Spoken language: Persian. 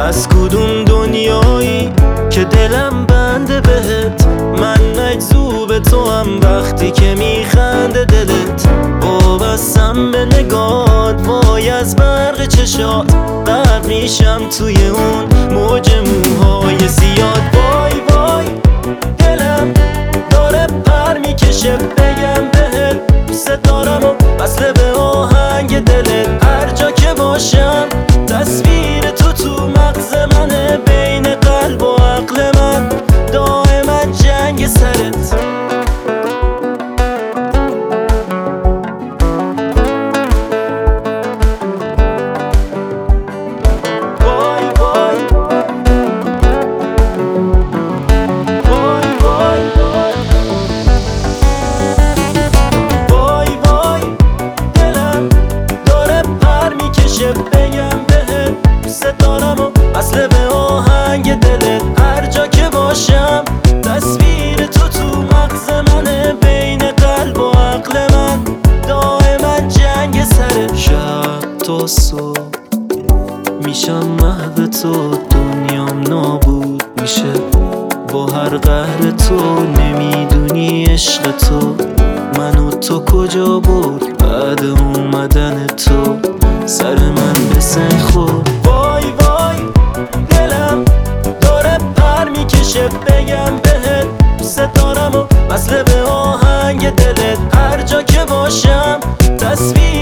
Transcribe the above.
از کدوم دنیایی که دلم بنده بهت؟ من مجذوب تو هم وقتی که میخنده دلت. وابستم به نگات، وای از برق چشات، غرق میشم توی اون موج موهای زیاد. وای وای دلم داره پر میکشه، بگم بهت دوست دارم و وصله به آهنگ دلت. هر جا که باشم تصویر تو مغز منه، بین قلب و عقل من دائما جنگ سرت. بگم بهت دوست دارم و وصله به آهنگ دلت. هر جا که باشم تصویر تو مغز منه، بین قلب و عقل من دائما جنگ سره. شب تا صبح میشم محو تو، دنیام نابود میشه با هر قهر تو. نمیدونی عشق تو منو تو کجا برد، بعد اومدن تو سر من به سنگ خورد. وای وای دلم داره پر میکشه، بگم بهت دوست دارم و وصله به آهنگ دلت. هر جا که باشم تصویر